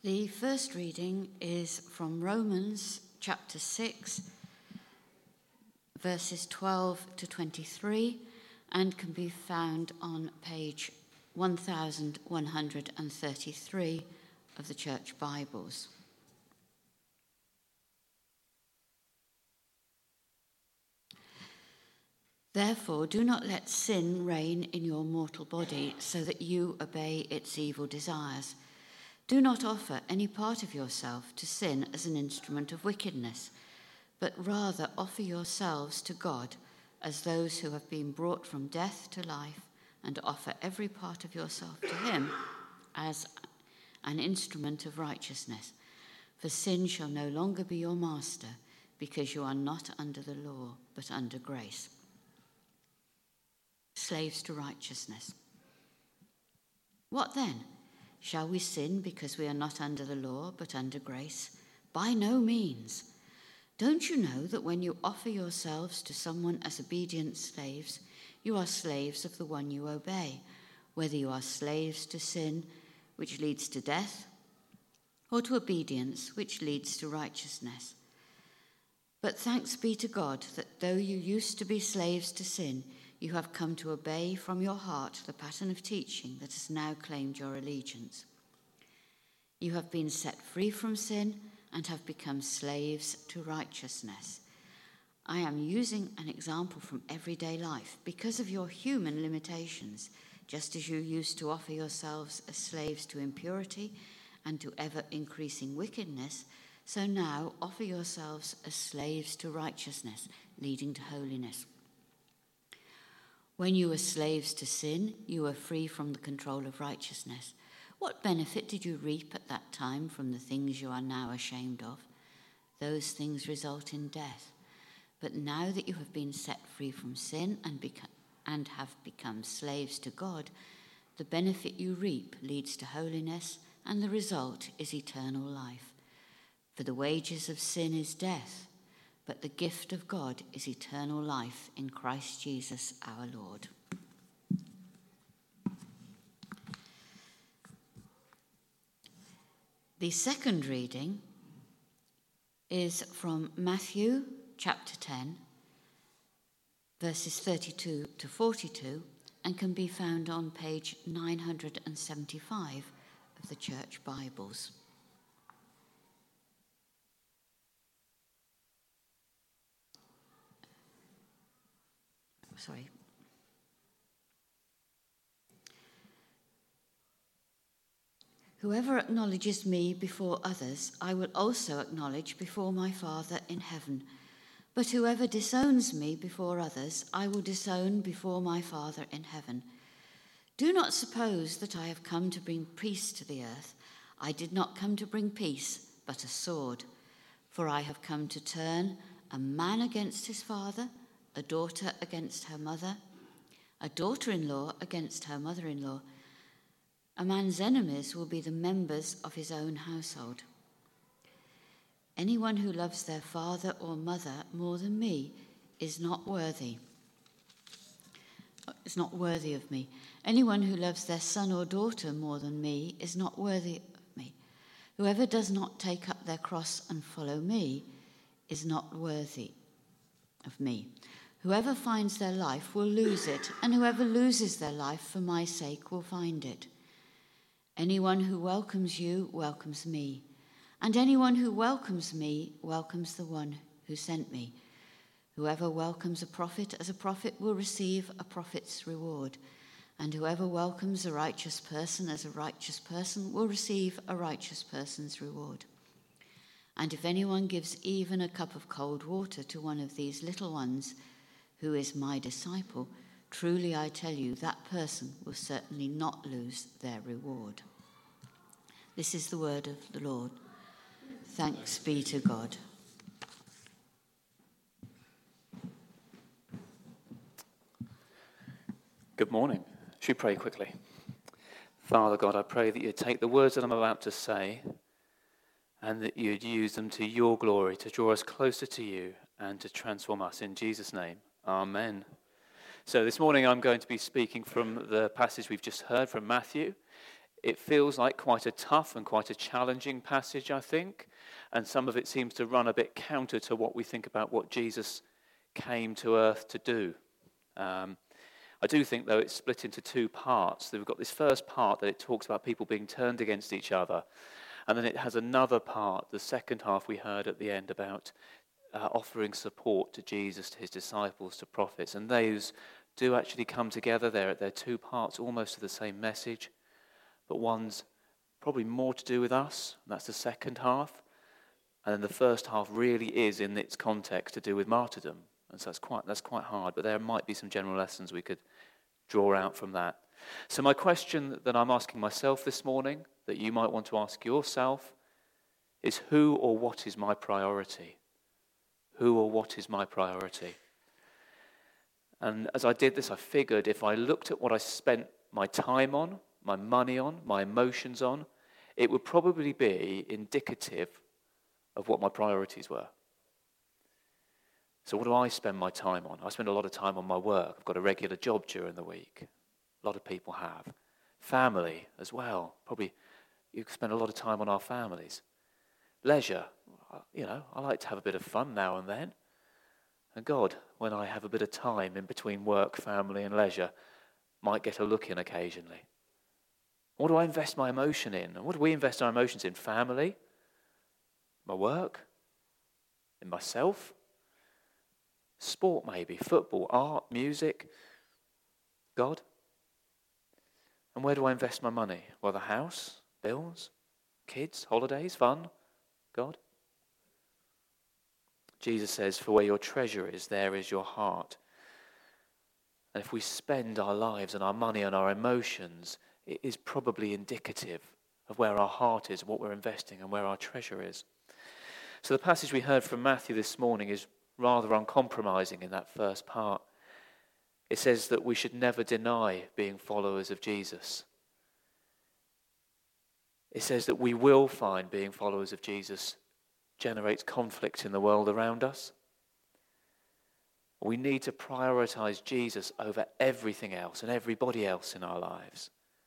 The first reading is from Romans chapter 6, verses 12 to 23, and can be found on page 1133 of the Church Bibles. Therefore, do not let sin reign in your mortal body, so that you obey its evil desires. Do not offer any part of yourself to sin as an instrument of wickedness, but rather offer yourselves to God as those who have been brought from death to life, and offer every part of yourself to him as an instrument of righteousness. For sin shall no longer be your master, because you are not under the law, but under grace. Slaves to righteousness. What then? Shall we sin because we are not under the law, but under grace? By no means. Don't you know that when you offer yourselves to someone as obedient slaves, you are slaves of the one you obey, whether you are slaves to sin, which leads to death, or to obedience, which leads to righteousness? But thanks be to God that though you used to be slaves to sin, you have come to obey from your heart the pattern of teaching that has now claimed your allegiance. You have been set free from sin and have become slaves to righteousness. I am using an example from everyday life because of your human limitations, just as you used to offer yourselves as slaves to impurity and to ever-increasing wickedness, so now offer yourselves as slaves to righteousness, leading to holiness. When you were slaves to sin, you were free from the control of righteousness. What benefit did you reap at that time from the things you are now ashamed of? Those things result in death. But now that you have been set free from sin and have become slaves to God, the benefit you reap leads to holiness, and the result is eternal life. For the wages of sin is death, but the gift of God is eternal life in Christ Jesus our Lord. The second reading is from Matthew chapter 10, verses 32 to 42, and can be found on page 975 of the Church Bibles. Sorry. Whoever acknowledges me before others, I will also acknowledge before my Father in heaven. But whoever disowns me before others, I will disown before my Father in heaven. Do not suppose that I have come to bring peace to the earth. I did not come to bring peace, but a sword. For I have come to turn a man against his father, a daughter against her mother, a daughter-in-law against her mother-in-law. A man's enemies will be the members of his own household. Anyone who loves their father or mother more than me is not worthy of me. Anyone who loves their son or daughter more than me is not worthy of me. Whoever does not take up their cross and follow me is not worthy of me. Whoever finds their life will lose it, and whoever loses their life for my sake will find it. Anyone who welcomes you welcomes me, and anyone who welcomes me welcomes the one who sent me. Whoever welcomes a prophet as a prophet will receive a prophet's reward, and whoever welcomes a righteous person as a righteous person will receive a righteous person's reward. And if anyone gives even a cup of cold water to one of these little ones who is my disciple, truly I tell you, that person will certainly not lose their reward. This is the word of the Lord. Thanks be to God. Good morning. Should we pray quickly? Father God, I pray that you'd take the words that I'm about to say and that you'd use them to your glory, to draw us closer to you and to transform us. In Jesus' name, amen. So this morning I'm going to be speaking from the passage we've just heard from Matthew. It feels like quite a tough and quite a challenging passage, I think, and some of it seems to run a bit counter to what we think about what Jesus came to earth to do. I do think, though, it's split into two parts. We've got this first part that it talks about people being turned against each other, and then it has another part, the second half we heard at the end, about offering support to Jesus, to his disciples, to prophets, and those do actually come together. They're two parts almost of the same message, but one's probably more to do with us, and that's the second half, and then the first half really is, in its context, to do with martyrdom, and so that's quite hard, but there might be some general lessons we could draw out from that. So my question that I'm asking myself this morning, that you might want to ask yourself, is who or what is my priority? Who or what is my priority? And as I did this, I figured if I looked at what I spent my time on, my money on, my emotions on, it would probably be indicative of what my priorities were. So what do I spend my time on? I spend a lot of time on my work. I've got a regular job during the week. A lot of people have. Family as well. Probably you spend a lot of time on our families. Leisure. I like to have a bit of fun now and then. And God, when I have a bit of time in between work, family and leisure, might get a look in occasionally. What do I invest my emotion in? And what do we invest our emotions in? Family? My work? In myself? Sport maybe, football, art, music, God. And where do I invest my money? Well, the house, bills, kids, holidays, fun, God. Jesus says, for where your treasure is, there is your heart. And if we spend our lives and our money and our emotions, it is probably indicative of where our heart is, what we're investing and where our treasure is. So the passage we heard from Matthew this morning is rather uncompromising in that first part. It says that we should never deny being followers of Jesus. It says that we will find being followers of Jesus generates conflict in the world around us. We need to prioritize Jesus over everything else and everybody else in our lives.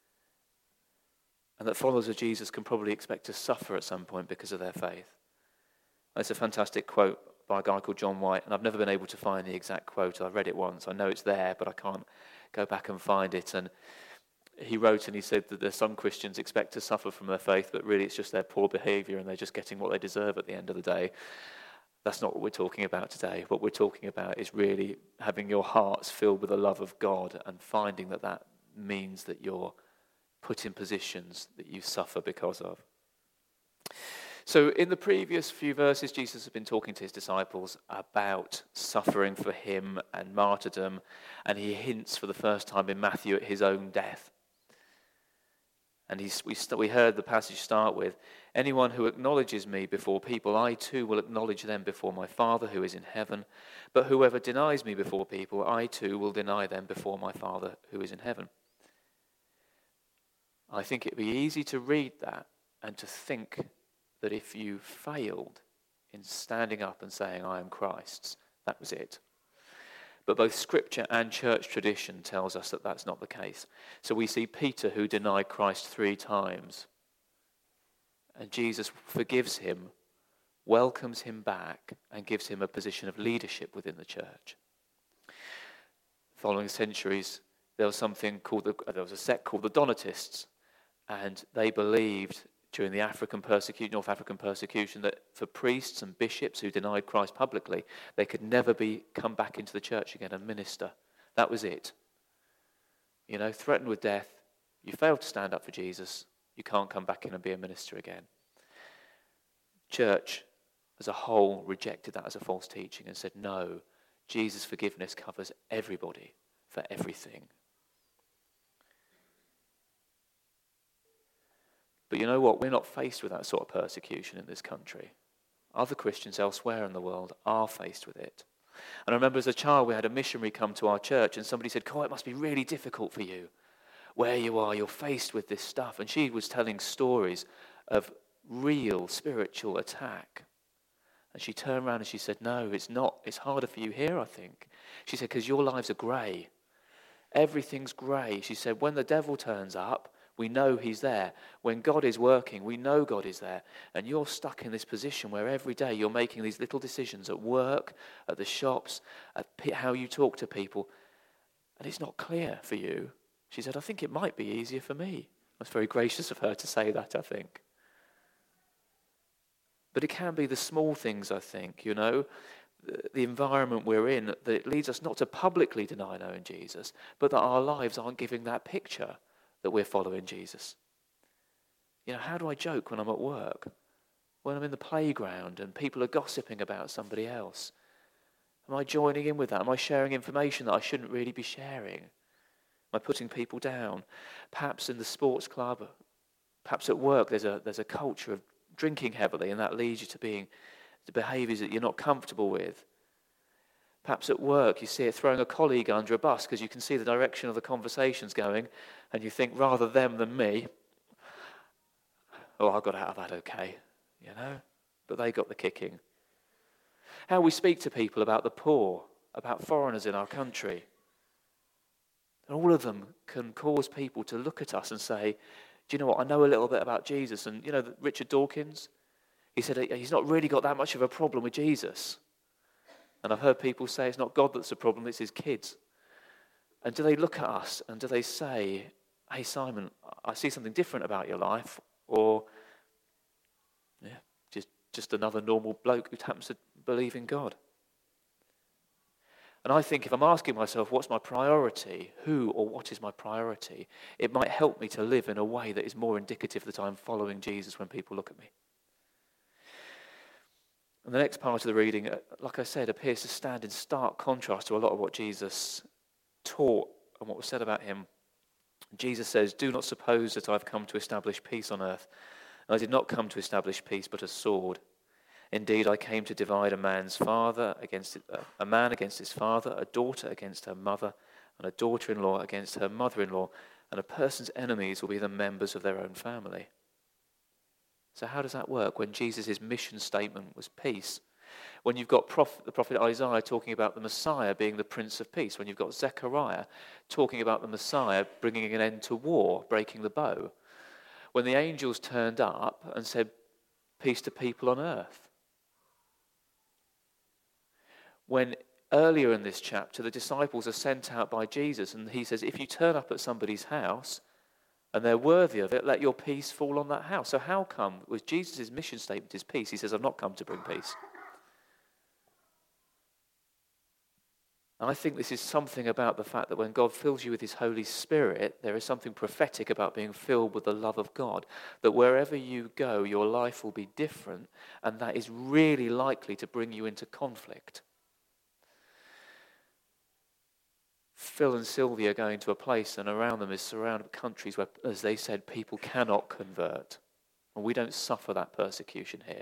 And that followers of Jesus can probably expect to suffer at some point because of their faith. It's a fantastic quote by a guy called John White, and I've never been able to find the exact quote. I've read it once. I know it's there, but I can't go back and find it. And he wrote and he said that there's some Christians expect to suffer from their faith, but really it's just their poor behavior and they're just getting what they deserve at the end of the day. That's not what we're talking about today. What we're talking about is really having your hearts filled with the love of God and finding that means that you're put in positions that you suffer because of. So in the previous few verses, Jesus has been talking to his disciples about suffering for him and martyrdom, and he hints for the first time in Matthew at his own death. And we heard the passage start with, anyone who acknowledges me before people, I too will acknowledge them before my Father who is in heaven. But whoever denies me before people, I too will deny them before my Father who is in heaven. I think it'd be easy to read that and to think that if you failed in standing up and saying, I am Christ's, that was it. But both Scripture and church tradition tells us that that's not the case. So we see Peter, who denied Christ 3 times, and Jesus forgives him, welcomes him back, and gives him a position of leadership within the church. Following centuries, there was a sect called the Donatists, and they believed during the North African persecution, that for priests and bishops who denied Christ publicly, they could never come back into the church again and minister. That was it. Threatened with death, you failed to stand up for Jesus, you can't come back in and be a minister again. Church as a whole rejected that as a false teaching and said, no, Jesus' forgiveness covers everybody for everything. But you know what? We're not faced with that sort of persecution in this country. Other Christians elsewhere in the world are faced with it. And I remember as a child we had a missionary come to our church and somebody said, it must be really difficult for you. Where you are, you're faced with this stuff. And she was telling stories of real spiritual attack. And she turned around and she said, no, it's not. It's harder for you here, I think. She said, because your lives are grey. Everything's grey. She said, when the devil turns up, We know he's there. When God is working, we know God is there. And you're stuck in this position where every day you're making these little decisions at work, at the shops, at how you talk to people, and it's not clear for you. She said, I think it might be easier for me. That's very gracious of her to say that, I think. But it can be the small things, I think, the environment we're in, that it leads us not to publicly deny knowing Jesus, but that our lives aren't giving that picture that we're following Jesus. How do I joke when I'm at work? When I'm in the playground and people are gossiping about somebody else? Am I joining in with that? Am I sharing information that I shouldn't really be sharing? Am I putting people down? Perhaps in the sports club, perhaps at work, there's a culture of drinking heavily, and that leads you to behaviours that you're not comfortable with. Perhaps at work you see it throwing a colleague under a bus because you can see the direction of the conversation's going, and you think rather them than me. Oh, I got out of that okay, but they got the kicking. How we speak to people about the poor, about foreigners in our country. And all of them can cause people to look at us and say, do you know what, I know a little bit about Jesus. And Richard Dawkins, he said he's not really got that much of a problem with Jesus. And I've heard people say it's not God that's the problem, it's his kids. And do they look at us and do they say, hey Simon, I see something different about your life? Or, just another normal bloke who happens to believe in God. And I think if I'm asking myself, what's my priority? Who or what is my priority? It might help me to live in a way that is more indicative that I'm following Jesus when people look at me. And the next part of the reading, like I said, appears to stand in stark contrast to a lot of what Jesus taught and what was said about him. Jesus says, do not suppose that I've come to establish peace on earth. I did not come to establish peace, but a sword. Indeed, I came to divide a man against his father, a daughter against her mother, and a daughter-in-law against her mother-in-law, and a person's enemies will be the members of their own family. So how does that work when Jesus' mission statement was peace? When you've got the prophet Isaiah talking about the Messiah being the Prince of Peace, when you've got Zechariah talking about the Messiah bringing an end to war, breaking the bow, when the angels turned up and said, peace to people on earth. When earlier in this chapter, the disciples are sent out by Jesus, and he says, if you turn up at somebody's house and they're worthy of it, let your peace fall on that house. So how come, with Jesus' mission statement is peace, he says, I've not come to bring peace. And I think this is something about the fact that when God fills you with his Holy Spirit, there is something prophetic about being filled with the love of God. That wherever you go, your life will be different, and that is really likely to bring you into conflict. Phil and Sylvia are going to a place, and around them is surrounded countries where, as they said, people cannot convert. And we don't suffer that persecution here.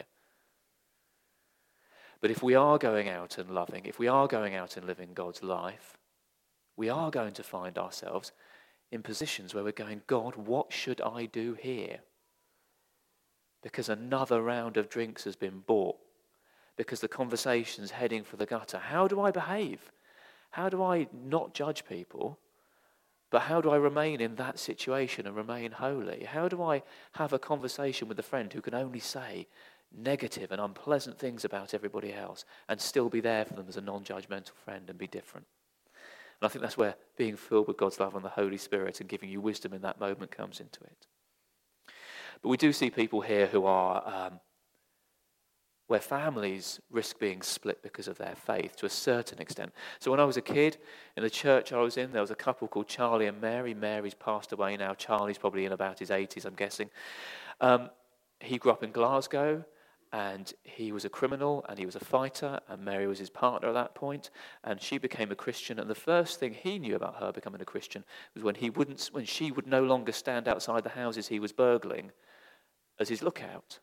But if we are going out and loving, if we are going out and living God's life, we are going to find ourselves in positions where we're going, God, what should I do here? Because another round of drinks has been bought. Because the conversation's heading for the gutter. How do I behave? How do I not judge people? But how do I remain in that situation and remain holy? How do I have a conversation with a friend who can only say negative and unpleasant things about everybody else and still be there for them as a non-judgmental friend and be different? And I think that's where being filled with God's love and the Holy Spirit and giving you wisdom in that moment comes into it. But we do see people here who are where families risk being split because of their faith to a certain extent. So when I was a kid, in the church I was in, there was a couple called Charlie and Mary. Mary's passed away now. Charlie's probably in about his 80s, I'm guessing. He grew up in Glasgow, and he was a criminal, and he was a fighter, and Mary was his partner at that point, and she became a Christian. And the first thing he knew about her becoming a Christian was when she would no longer stand outside the houses he was burgling as his lookout.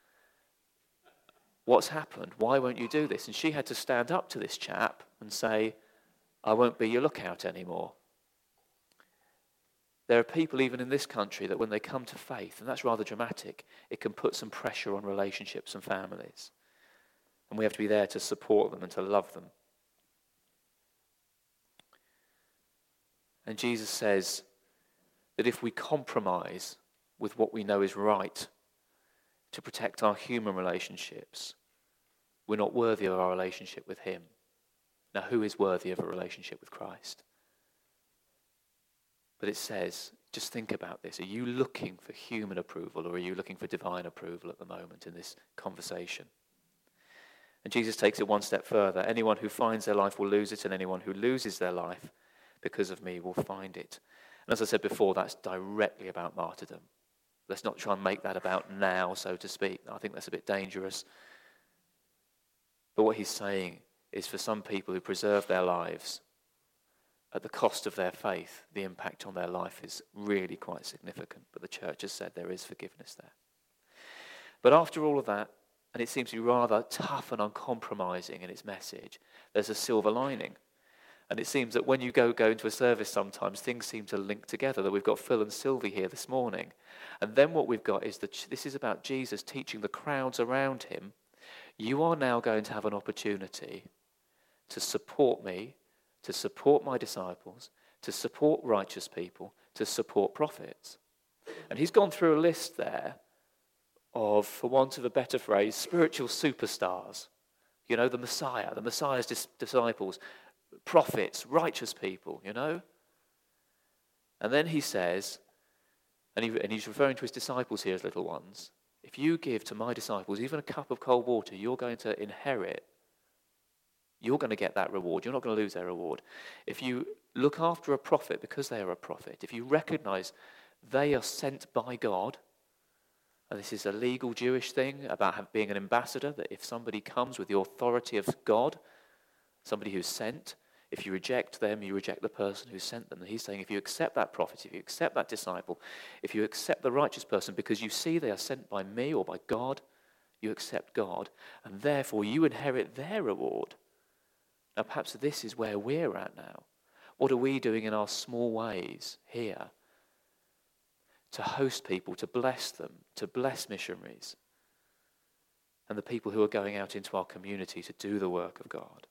What's happened? Why won't you do this? And she had to stand up to this chap and say, I won't be your lookout anymore. There are people even in this country that when they come to faith, and that's rather dramatic, it can put some pressure on relationships and families. And we have to be there to support them and to love them. And Jesus says, that if we compromise with what we know is right to protect our human relationships, we're not worthy of our relationship with him. Now, who is worthy of a relationship with Christ? But it says, just think about this. Are you looking for human approval, or are you looking for divine approval at the moment in this conversation? And Jesus takes it one step further. Anyone who finds their life will lose it, and anyone who loses their life because of me will find it. And as I said before, that's directly about martyrdom. Let's not try and make that about now, so to speak. I think that's a bit dangerous. But what he's saying is, for some people who preserve their lives at the cost of their faith, the impact on their life is really quite significant. But the church has said there is forgiveness there. But after all of that, and it seems to be rather tough and uncompromising in its message, there's a silver lining. And it seems that when you go into a service sometimes, things seem to link together, that we've got Phil and Sylvie here this morning. And then what we've got is this is about Jesus teaching the crowds around him, you are now going to have an opportunity to support me, to support my disciples, to support righteous people, to support prophets. And he's gone through a list there of, for want of a better phrase, spiritual superstars. You know, the Messiah's disciples, prophets, righteous people, you know. And then he says, and he's referring to his disciples here as little ones, if you give to my disciples even a cup of cold water, you're going to inherit. You're going to get that reward. You're not going to lose their reward. If you look after a prophet because they are a prophet, if you recognize they are sent by God, and this is a legal Jewish thing about being an ambassador, that if somebody comes with the authority of God, somebody who's sent, if you reject them, you reject the person who sent them. And he's saying if you accept that prophet, if you accept that disciple, if you accept the righteous person because you see they are sent by me or by God, you accept God, and therefore you inherit their reward. Now perhaps this is where we're at now. What are we doing in our small ways here to host people, to bless them, to bless missionaries and the people who are going out into our community to do the work of God?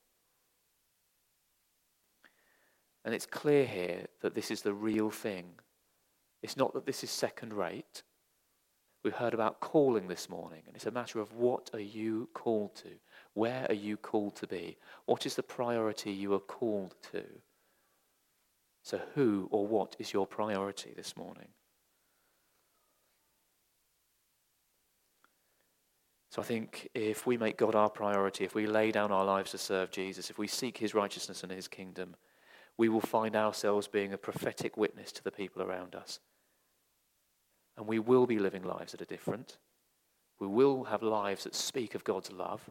And it's clear here that this is the real thing. It's not that this is second rate. We've heard about calling this morning, and it's a matter of what are you called to? Where are you called to be? What is the priority you are called to? So who or what is your priority this morning? So I think if we make God our priority, if we lay down our lives to serve Jesus, if we seek his righteousness and his kingdom, we will find ourselves being a prophetic witness to the people around us. And we will be living lives that are different. We will have lives that speak of God's love.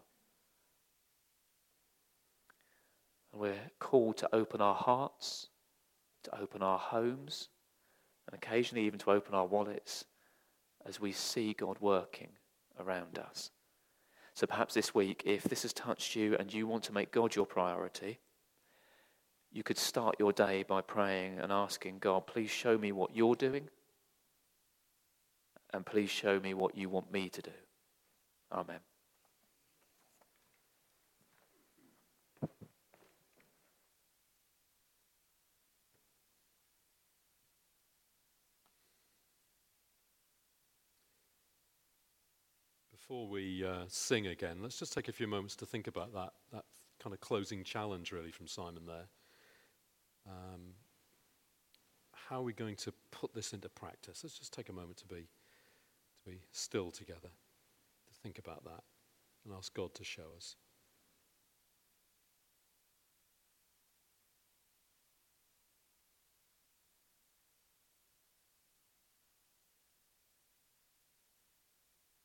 And we're called to open our hearts, to open our homes, and occasionally even to open our wallets as we see God working around us. So perhaps this week, if this has touched you and you want to make God your priority, you could start your day by praying and asking God, please show me what you're doing, and please show me what you want me to do. Amen. Before we sing again, let's just take a few moments to think about that kind of closing challenge really from Simon there. How are we going to put this into practice? Let's just take a moment to be still together, to think about that and ask God to show us.